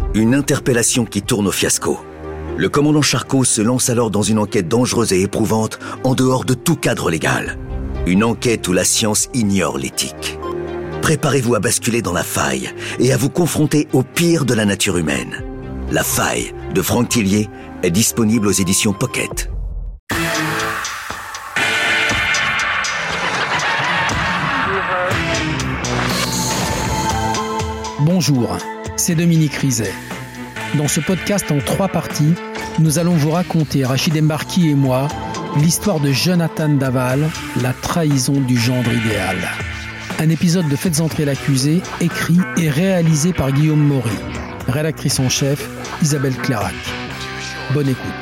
Une interpellation qui tourne au fiasco. Le commandant Charcot se lance alors dans une enquête dangereuse et éprouvante en dehors de tout cadre légal. Une enquête où la science ignore l'éthique. Préparez-vous à basculer dans la faille et à vous confronter au pire de la nature humaine. La faille de Franck Tillier est disponible aux éditions Pocket. Bonjour, c'est Dominique Rizet. Dans ce podcast en 3 parties, nous allons vous raconter, Rachid Embarki et moi, l'histoire de Jonathan Daval, la trahison du gendre idéal. Un épisode de Faites entrer l'accusé, écrit et réalisé par Guillaume Maury. Rédactrice en chef, Isabelle Clarac. Bonne écoute.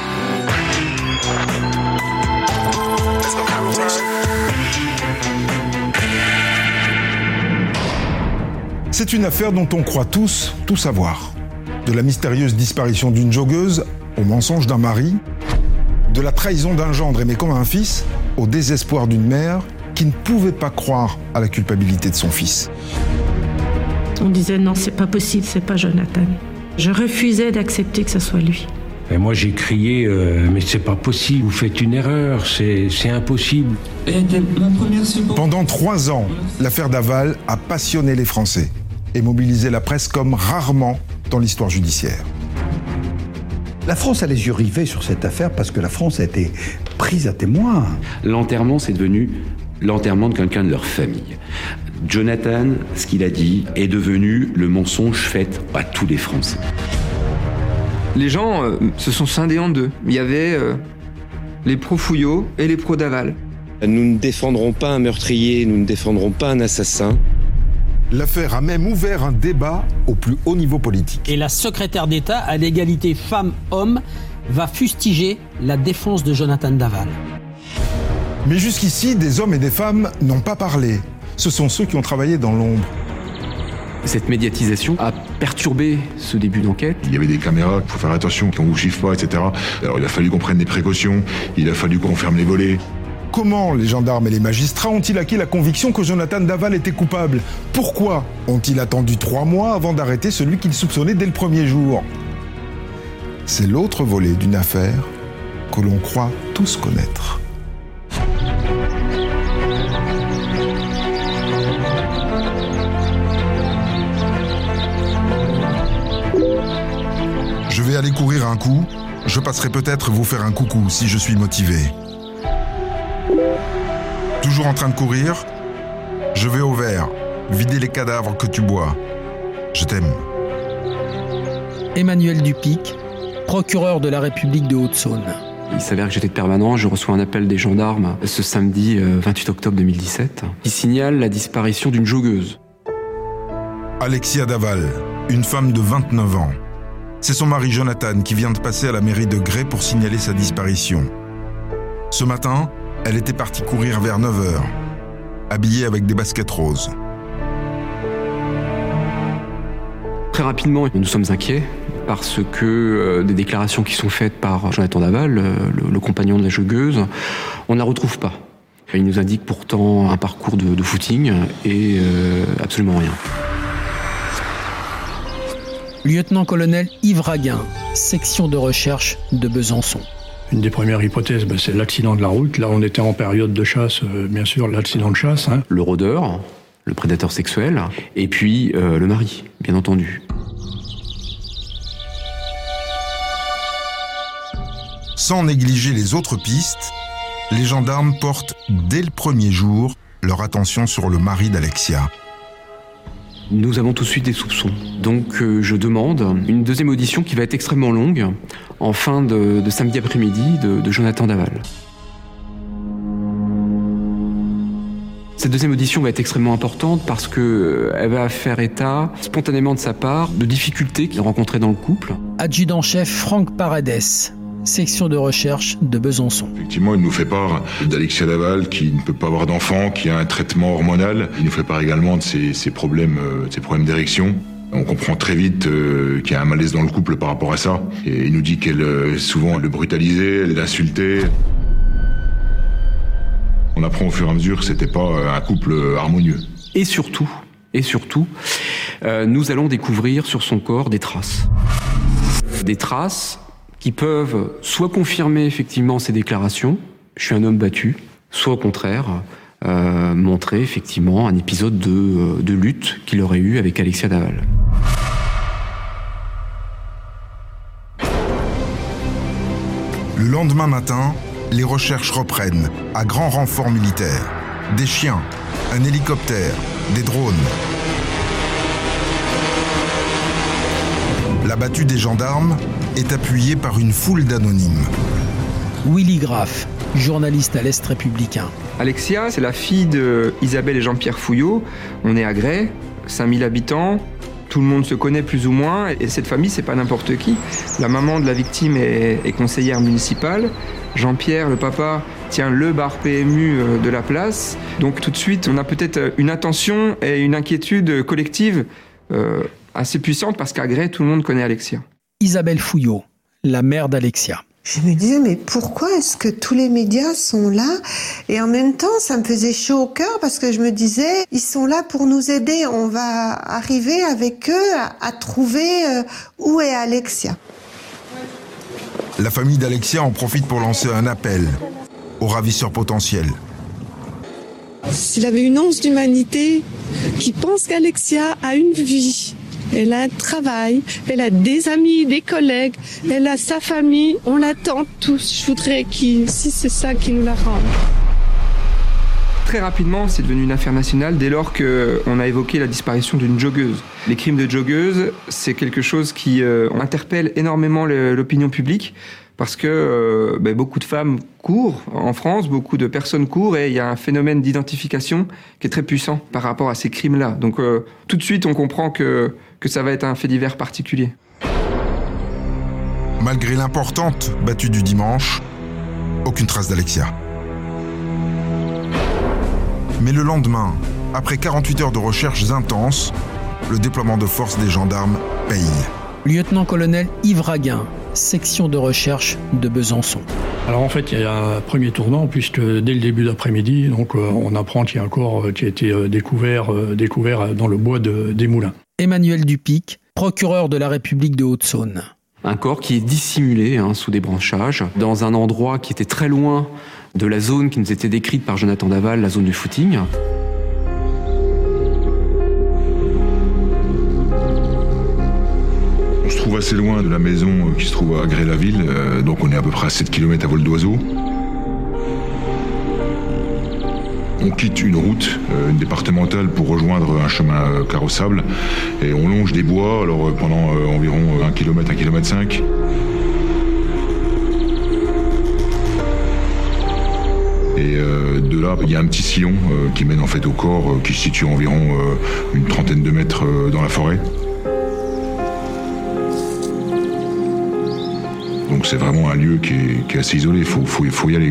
C'est une affaire dont on croit tous tout savoir. De la mystérieuse disparition d'une joggeuse au mensonge d'un mari, de la trahison d'un gendre aimé comme un fils au désespoir d'une mère qui ne pouvait pas croire à la culpabilité de son fils. On disait non, c'est pas possible, c'est pas Jonathan. Je refusais d'accepter que ce soit lui. Et moi j'ai crié mais c'est pas possible, vous faites une erreur, c'est impossible. Pendant 3 ans, l'affaire Daval a passionné les Français et mobilisé la presse comme rarement dans l'histoire judiciaire. La France a les yeux rivés sur cette affaire parce que la France a été prise à témoin. L'enterrement, c'est devenu l'enterrement de quelqu'un de leur famille. Jonathan, ce qu'il a dit, est devenu le mensonge fait à tous les Français. Les gens se sont scindés en deux. Il y avait les pro-Fouillot et les pro-Daval. Nous ne défendrons pas un meurtrier, nous ne défendrons pas un assassin. L'affaire a même ouvert un débat au plus haut niveau politique. Et la secrétaire d'État à l'égalité femmes-hommes va fustiger la défense de Jonathan Daval. Mais jusqu'ici, des hommes et des femmes n'ont pas parlé. Ce sont ceux qui ont travaillé dans l'ombre. Cette médiatisation a perturbé ce début d'enquête. Il y avait des caméras, il faut faire attention, qu'on ne vous chiffre pas, etc. Alors il a fallu qu'on prenne des précautions, il a fallu qu'on ferme les volets. Comment les gendarmes et les magistrats ont-ils acquis la conviction que Jonathan Daval était coupable ? Pourquoi ont-ils attendu 3 mois avant d'arrêter celui qu'ils soupçonnaient dès le premier jour ? C'est l'autre volet d'une affaire que l'on croit tous connaître. Je vais aller courir un coup. Je passerai peut-être vous faire un coucou si je suis motivé. Toujours en train de courir ? Je vais au vert, vider les cadavres que tu bois. Je t'aime. Emmanuel Dupic, procureur de la République de Haute-Saône. Il s'avère que j'étais de permanent, je reçois un appel des gendarmes ce samedi 28 octobre 2017 qui signale la disparition d'une joggeuse. Alexia Daval, une femme de 29 ans. C'est son mari Jonathan qui vient de passer à la mairie de Gray pour signaler sa disparition. Ce matin, elle était partie courir vers 9h, habillée avec des baskets roses. Très rapidement, nous sommes inquiets parce que des déclarations qui sont faites par Jonathan Daval, le compagnon de la joggeuse, on ne la retrouve pas. Il nous indique pourtant un parcours de footing et absolument rien. Lieutenant-colonel Yves Raguin, section de recherche de Besançon. Une des premières hypothèses, c'est l'accident de la route. Là, on était en période de chasse, bien sûr, l'accident de chasse. Le rôdeur, le prédateur sexuel, et puis le mari, bien entendu. Sans négliger les autres pistes, les gendarmes portent, dès le premier jour, leur attention sur le mari d'Alexia. Nous avons tout de suite des soupçons. Donc je demande une deuxième audition qui va être extrêmement longue, en fin de samedi après-midi, de Jonathan Daval. Cette deuxième audition va être extrêmement importante parce qu'elle va faire état, spontanément de sa part, de difficultés qu'il rencontrait dans le couple. Adjudant-chef Franck Paredes, section de recherche de Besançon. Effectivement, il nous fait part d'Alexia Daval qui ne peut pas avoir d'enfant, qui a un traitement hormonal. Il nous fait part également de ses problèmes d'érection. On comprend très vite qu'il y a un malaise dans le couple par rapport à ça. Et il nous dit qu'elle souvent le brutalisait, elle l'insultait. On apprend au fur et à mesure que c'était pas un couple harmonieux. Et surtout, nous allons découvrir sur son corps des traces. Des traces qui peuvent soit confirmer effectivement ses déclarations, je suis un homme battu, soit au contraire, montrer effectivement un épisode de lutte qu'il aurait eu avec Alexia Daval. Le lendemain matin, les recherches reprennent, à grand renfort militaire. Des chiens, un hélicoptère, des drones. La battue des gendarmes est appuyée par une foule d'anonymes. Willy Graff, journaliste à l'Est républicain. Alexia, c'est la fille d'Isabelle et Jean-Pierre Fouillot. On est à Gray, 5000 habitants. Tout le monde se connaît plus ou moins, et cette famille, c'est pas n'importe qui. La maman de la victime est conseillère municipale. Jean-Pierre, le papa, tient le bar PMU de la place. Donc tout de suite, on a peut-être une intention et une inquiétude collective assez puissante, parce qu'à Gray, tout le monde connaît Alexia. Isabelle Fouillot, la mère d'Alexia. Je me disais, mais pourquoi est-ce que tous les médias sont là? Et en même temps, ça me faisait chaud au cœur parce que je me disais, ils sont là pour nous aider. On va arriver avec eux à trouver où est Alexia. La famille d'Alexia en profite pour lancer un appel aux ravisseurs potentiels. S'il avait une once d'humanité qui pense qu'Alexia a une vie, elle a un travail, elle a des amis, des collègues, elle a sa famille, on l'attend tous. Je voudrais si c'est ça qui nous la rende. Très rapidement, c'est devenu une affaire nationale dès lors qu'on a évoqué la disparition d'une joggeuse. Les crimes de joggeuses, c'est quelque chose qui interpelle énormément l'opinion publique, parce que beaucoup de femmes courent en France, beaucoup de personnes courent, et il y a un phénomène d'identification qui est très puissant par rapport à ces crimes-là. Donc tout de suite, on comprend que ça va être un fait divers particulier. Malgré l'importante battue du dimanche, aucune trace d'Alexia. Mais le lendemain, après 48 heures de recherches intenses, le déploiement de force des gendarmes paye. Lieutenant-colonel Yves Raguin, section de recherche de Besançon. Alors en fait, il y a un premier tournant, puisque dès le début d'après-midi, on apprend qu'il y a un corps qui a été découvert dans le bois des Moulins. Emmanuel Dupic, procureur de la République de Haute-Saône. Un corps qui est dissimulé sous des branchages, dans un endroit qui était très loin de la zone qui nous était décrite par Jonathan Daval, la zone du footing. On se trouve assez loin de la maison qui se trouve à Gray-la-Ville, donc on est à peu près à 7 km à vol d'oiseau. On quitte une route, une départementale, pour rejoindre un chemin carrossable, et on longe des bois pendant environ 1 km, 1,5 km. Et de là, il y a un petit sillon qui mène en fait au corps, qui se situe environ une trentaine de mètres dans la forêt. Donc c'est vraiment un lieu qui est assez isolé, il faut y aller.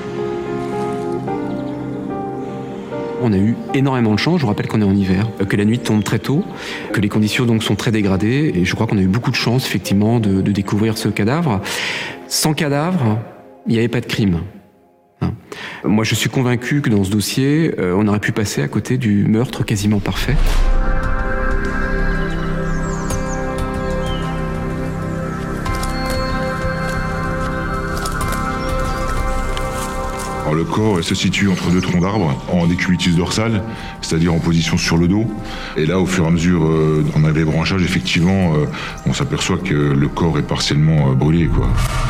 On a eu énormément de chance, je vous rappelle qu'on est en hiver, que la nuit tombe très tôt, que les conditions donc sont très dégradées, et je crois qu'on a eu beaucoup de chance effectivement de découvrir ce cadavre. Sans cadavre, il n'y avait pas de crime. Moi je suis convaincu que dans ce dossier, on aurait pu passer à côté du meurtre quasiment parfait. Alors, le corps se situe entre deux troncs d'arbres, en décubitus dorsal, c'est-à-dire en position sur le dos. Et là, au fur et à mesure qu'on a les branchages, effectivement, on s'aperçoit que le corps est partiellement brûlé, quoi.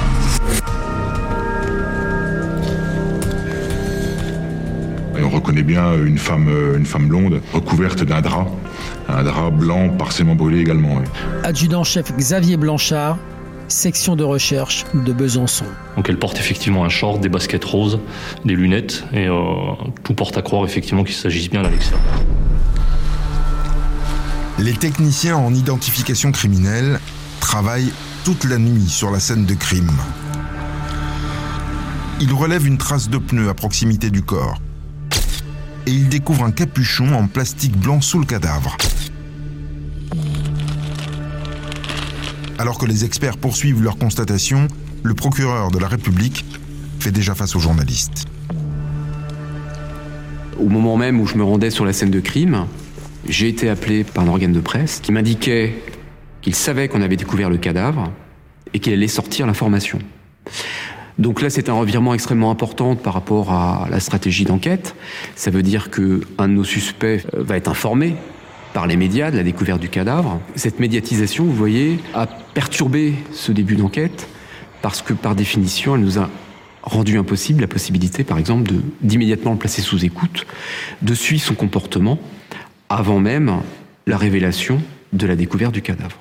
Et on reconnaît bien une femme blonde, recouverte d'un drap blanc partiellement brûlé également. Oui. Adjudant-chef Xavier Blanchard, section de recherche de Besançon. Donc elle porte effectivement un short, des baskets roses, des lunettes, et tout porte à croire effectivement qu'il s'agisse bien d'Alexia. Les techniciens en identification criminelle travaillent toute la nuit sur la scène de crime. Ils relèvent une trace de pneu à proximité du corps. Et ils découvrent un capuchon en plastique blanc sous le cadavre. Alors que les experts poursuivent leur constatation, le procureur de la République fait déjà face aux journalistes. Au moment même où je me rendais sur la scène de crime, J'ai été appelé par un organe de presse qui m'indiquait qu'il savait qu'on avait découvert le cadavre et qu'il allait sortir l'information. Donc là, c'est un revirement extrêmement important par rapport à la stratégie d'enquête. Ça veut dire qu'un de nos suspects va être informé par les médias de la découverte du cadavre. Cette médiatisation, vous voyez, a perturbé ce début d'enquête parce que, par définition, elle nous a rendu impossible la possibilité, par exemple, d'immédiatement le placer sous écoute, de suivre son comportement avant même la révélation de la découverte du cadavre.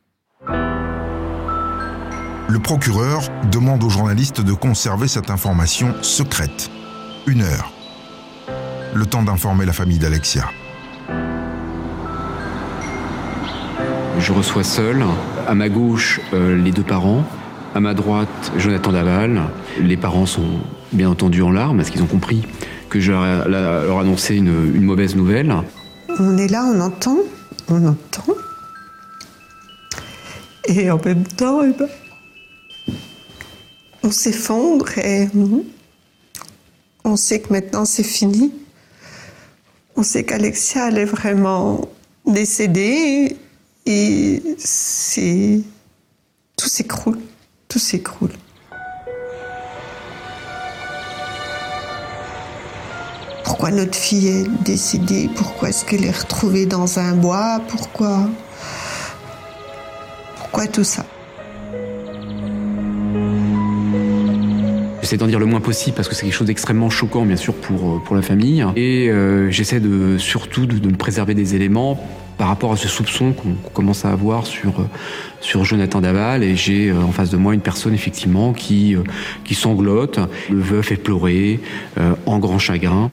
Le procureur demande aux journalistes de conserver cette information secrète. 1 heure. Le temps d'informer la famille d'Alexia. Je reçois seul, à ma gauche, les 2 parents, à ma droite, Jonathan Daval. Les parents sont bien entendu en larmes parce qu'ils ont compris que je leur annonçais une mauvaise nouvelle. On est là, on entend. Et en même temps, on s'effondre et on sait que maintenant c'est fini. On sait qu'Alexia, elle est vraiment décédée et tout s'écroule. Pourquoi notre fille est décédée? Pourquoi est-ce qu'elle est retrouvée dans un bois? Pourquoi tout ça? J'essaie d'en dire le moins possible parce que c'est quelque chose d'extrêmement choquant, bien sûr, pour la famille. Et j'essaie surtout de me préserver des éléments par rapport à ce soupçon qu'on commence à avoir sur Jonathan Daval. Et j'ai en face de moi une personne, effectivement, qui sanglote. Le veuf est pleuré, en grand chagrin.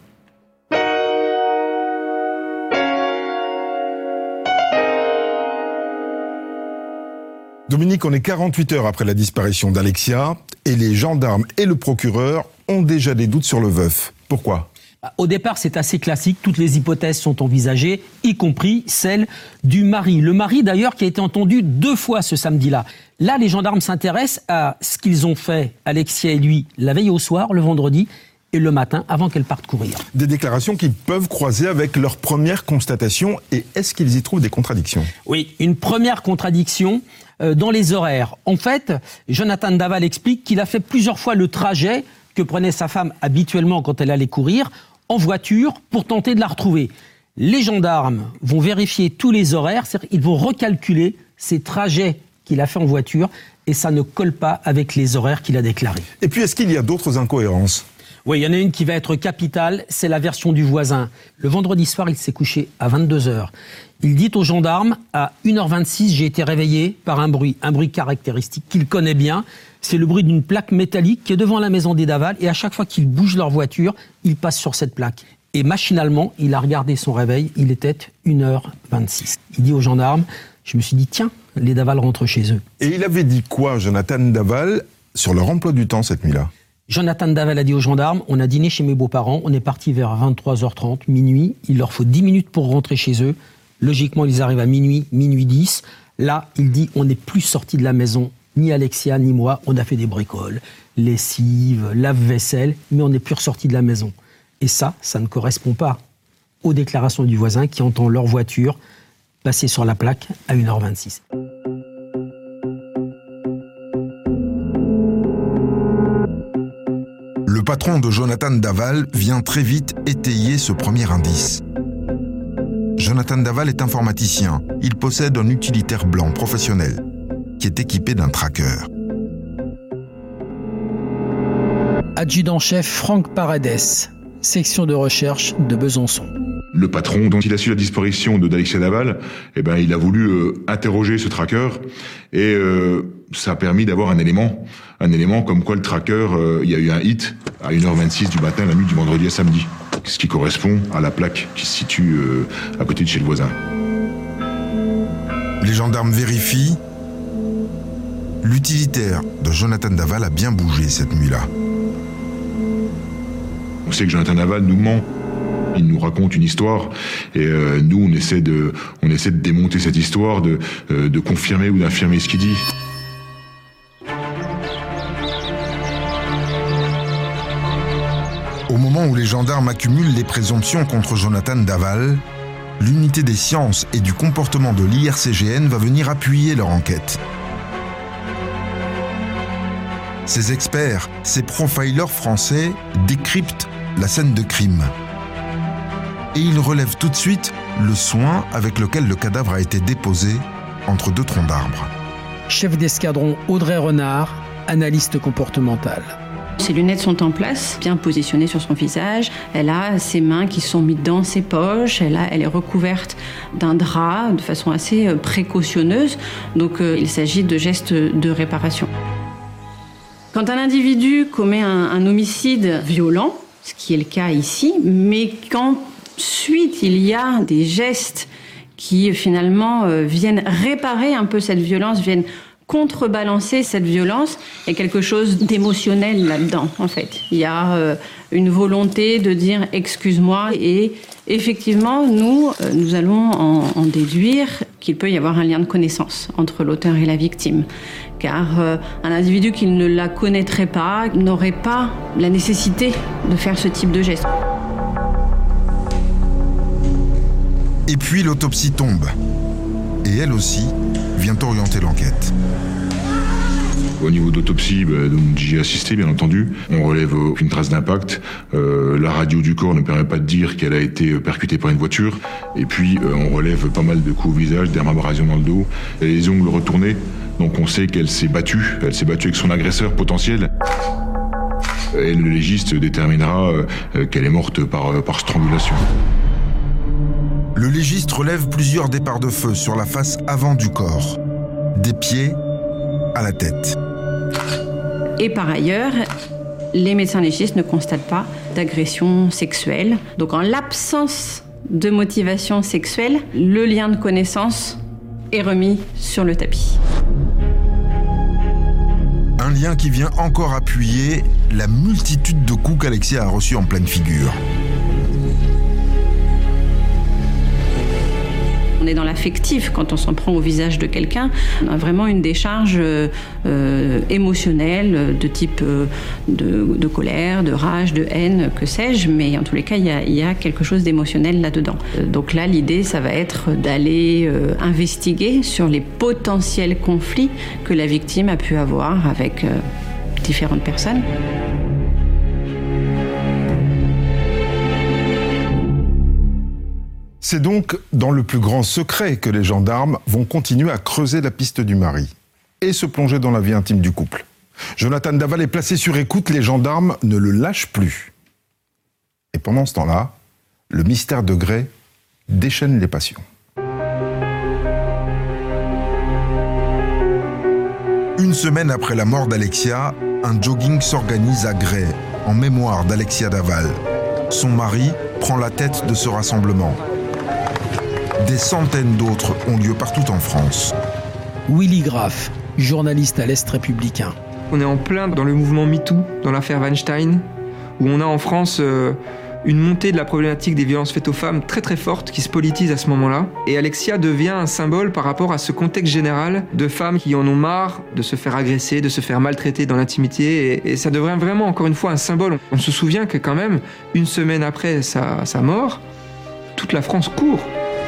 Dominique, on est 48 heures après la disparition d'Alexia et les gendarmes et le procureur ont déjà des doutes sur le veuf. Pourquoi ? Au départ, c'est assez classique. Toutes les hypothèses sont envisagées, y compris celle du mari. Le mari, d'ailleurs, qui a été entendu 2 fois ce samedi-là. Là, les gendarmes s'intéressent à ce qu'ils ont fait, Alexia et lui, la veille au soir, le vendredi, et le matin, avant qu'elle parte courir. Des déclarations qui peuvent croiser avec leur première constatation. Et est-ce qu'ils y trouvent des contradictions ? Oui, une première contradiction dans les horaires. En fait, Jonathan Daval explique qu'il a fait plusieurs fois le trajet que prenait sa femme habituellement quand elle allait courir, en voiture, pour tenter de la retrouver. Les gendarmes vont vérifier tous les horaires, c'est-à-dire qu'ils vont recalculer ces trajets qu'il a fait en voiture, et ça ne colle pas avec les horaires qu'il a déclarés. Et puis, est-ce qu'il y a d'autres incohérences ? Oui, il y en a une qui va être capitale, c'est la version du voisin. Le vendredi soir, il s'est couché à 22h. Il dit aux gendarmes, à 1h26, j'ai été réveillé par un bruit caractéristique qu'il connaît bien. C'est le bruit d'une plaque métallique qui est devant la maison des Daval, et à chaque fois qu'ils bougent leur voiture, ils passent sur cette plaque. Et machinalement, il a regardé son réveil, il était 1h26. Il dit aux gendarmes, je me suis dit, tiens, les Daval rentrent chez eux. Et il avait dit quoi, Jonathan Daval, sur leur emploi du temps cette nuit-là ? Jonathan Daval a dit aux gendarmes, on a dîné chez mes beaux-parents, on est parti vers 23h30, minuit, il leur faut 10 minutes pour rentrer chez eux. Logiquement, ils arrivent à minuit 10. Là, il dit, on n'est plus sortis de la maison, ni Alexia, ni moi, on a fait des bricoles, lessive, lave-vaisselle, mais on n'est plus ressortis de la maison. Et ça ne correspond pas aux déclarations du voisin qui entend leur voiture passer sur la plaque à 1h26. Le patron de Jonathan Daval vient très vite étayer ce premier indice. Jonathan Daval est informaticien. Il possède un utilitaire blanc professionnel qui est équipé d'un tracker. Adjudant-chef Franck Paredes, section de recherche de Besançon. Le patron, dont il a su la disparition d'Alexia Daval, il a voulu interroger ce tracker et ça a permis d'avoir un élément comme quoi le tracker, il y a eu un hit à 1h26 du matin, la nuit du vendredi à samedi, ce qui correspond à la plaque qui se situe à côté de chez le voisin. Les gendarmes vérifient. L'utilitaire de Jonathan Daval a bien bougé cette nuit-là. On sait que Jonathan Daval nous ment. Il nous raconte une histoire et nous on essaie de démonter cette histoire, de confirmer ou d'infirmer ce qu'il dit. Au moment où les gendarmes accumulent les présomptions contre Jonathan Daval, l'unité des sciences et du comportement de l'IRCGN va venir appuyer leur enquête. Ces experts, ces profilers français décryptent la scène de crime. Et ils relèvent tout de suite le soin avec lequel le cadavre a été déposé entre 2 troncs d'arbres. Chef d'escadron Audrey Renard, analyste comportementale. Ses lunettes sont en place, bien positionnées sur son visage. Elle a ses mains qui sont mises dans ses poches. Elle est recouverte d'un drap de façon assez précautionneuse. Donc il s'agit de gestes de réparation. Quand un individu commet un homicide violent, ce qui est le cas ici, mais qu'ensuite il y a des gestes qui finalement viennent réparer un peu cette violence, viennent contrebalancer cette violence, il y a quelque chose d'émotionnel là-dedans, en fait. Il y a une volonté de dire « excuse-moi » et effectivement, nous allons en déduire qu'il peut y avoir un lien de connaissance entre l'auteur et la victime. Car un individu qui ne la connaîtrait pas n'aurait pas la nécessité de faire ce type de geste. Et puis l'autopsie tombe. Et elle aussi vient orienter l'enquête. Au niveau d'autopsie, donc j'y ai assisté bien entendu. On relève aucune trace d'impact. La radio du corps ne permet pas de dire qu'elle a été percutée par une voiture. Et puis on relève pas mal de coups au visage, dermabrasion dans le dos. Elle a les ongles retournés, donc on sait qu'elle s'est battue. Elle s'est battue avec son agresseur potentiel. Et le légiste déterminera qu'elle est morte par strangulation. Le légiste relève plusieurs départs de feu sur la face avant du corps, des pieds à la tête. Et par ailleurs, les médecins légistes ne constatent pas d'agression sexuelle. Donc en l'absence de motivation sexuelle, le lien de connaissance est remis sur le tapis. Un lien qui vient encore appuyer la multitude de coups qu'Alexia a reçus en pleine figure. On est dans l'affectif quand on s'en prend au visage de quelqu'un. On a vraiment une décharge émotionnelle de type de colère, de rage, de haine, que sais-je. Mais en tous les cas, il y a quelque chose d'émotionnel là-dedans. Donc là, l'idée, ça va être d'aller investiguer sur les potentiels conflits que la victime a pu avoir avec différentes personnes. C'est donc dans le plus grand secret que les gendarmes vont continuer à creuser la piste du mari et se plonger dans la vie intime du couple. Jonathan Daval est placé sur écoute, les gendarmes ne le lâchent plus. Et pendant ce temps-là, le mystère de Gray déchaîne les passions. Une semaine après la mort d'Alexia, un jogging s'organise à Gray en mémoire d'Alexia Daval. Son mari prend la tête de ce rassemblement. Des centaines d'autres ont lieu partout en France. Willy Graff, journaliste à l'Est républicain. On est en plein dans le mouvement MeToo, dans l'affaire Weinstein, où on a en France une montée de la problématique des violences faites aux femmes très très forte qui se politise à ce moment-là. Et Alexia devient un symbole par rapport à ce contexte général de femmes qui en ont marre de se faire agresser, de se faire maltraiter dans l'intimité. Et ça devient vraiment, encore une fois, un symbole. On se souvient que quand même, une semaine après sa mort, toute la France court.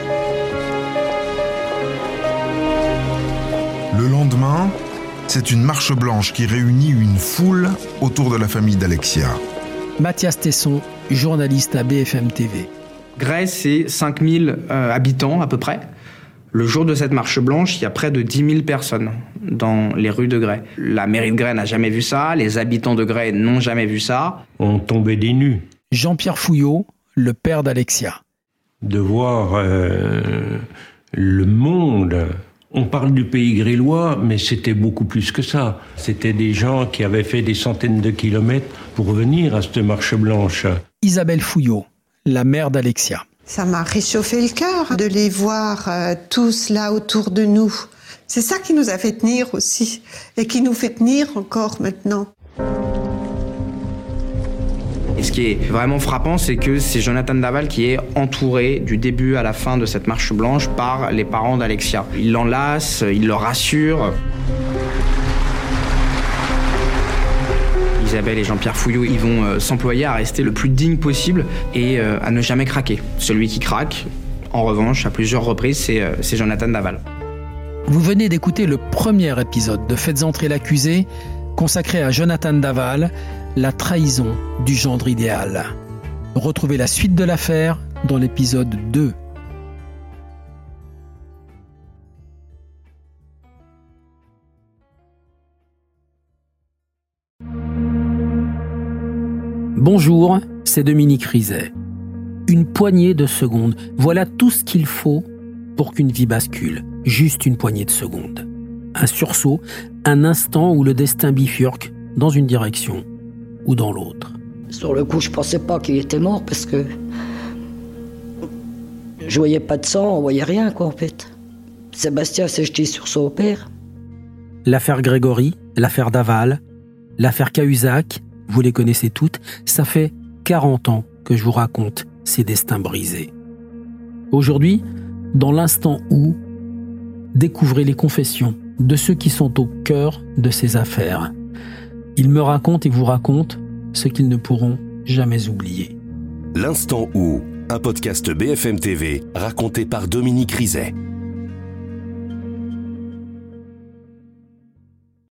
Le lendemain, c'est une marche blanche qui réunit une foule autour de la famille d'Alexia. Mathias Tesson, journaliste à BFM TV. Gray, c'est 5000 habitants à peu près. Le jour de cette marche blanche, il y a près de 10 000 personnes dans les rues de Gray. La mairie de Gray n'a jamais vu ça, les habitants de Gray n'ont jamais vu ça. On tombait des nues. Jean-Pierre Fouillot, le père d'Alexia. De voir le monde. On parle du pays grélois, mais c'était beaucoup plus que ça. C'était des gens qui avaient fait des centaines de kilomètres pour venir à cette marche blanche. Isabelle Fouillot, la mère d'Alexia. Ça m'a réchauffé le cœur de les voir tous là autour de nous. C'est ça qui nous a fait tenir aussi, et qui nous fait tenir encore maintenant. Et ce qui est vraiment frappant, c'est que c'est Jonathan Daval qui est entouré du début à la fin de cette marche blanche par les parents d'Alexia. Il l'enlace, il le rassure. Isabelle et Jean-Pierre Fouillot, ils vont s'employer à rester le plus digne possible et à ne jamais craquer. Celui qui craque, en revanche, à plusieurs reprises, c'est Jonathan Daval. Vous venez d'écouter le premier épisode de Faites entrer l'accusé, consacré à Jonathan Daval, la trahison du gendre idéal. Retrouvez la suite de l'affaire dans l'épisode 2. Bonjour, c'est Dominique Rizet. Une poignée de secondes, voilà tout ce qu'il faut pour qu'une vie bascule. Juste une poignée de secondes. Un sursaut, un instant où le destin bifurque dans une direction ou dans l'autre. Sur le coup, je pensais pas qu'il était mort parce que je voyais pas de sang, on voyait rien quoi en fait. Sébastien s'est jeté sur son père. L'affaire Grégory, l'affaire Daval, l'affaire Cahuzac, vous les connaissez toutes, ça fait 40 ans que je vous raconte ces destins brisés. Aujourd'hui, dans l'instant où, découvrez les confessions de ceux qui sont au cœur de ces affaires. Ils me racontent et vous racontent ce qu'ils ne pourront jamais oublier. L'instant où, un podcast BFM TV raconté par Dominique Rizet.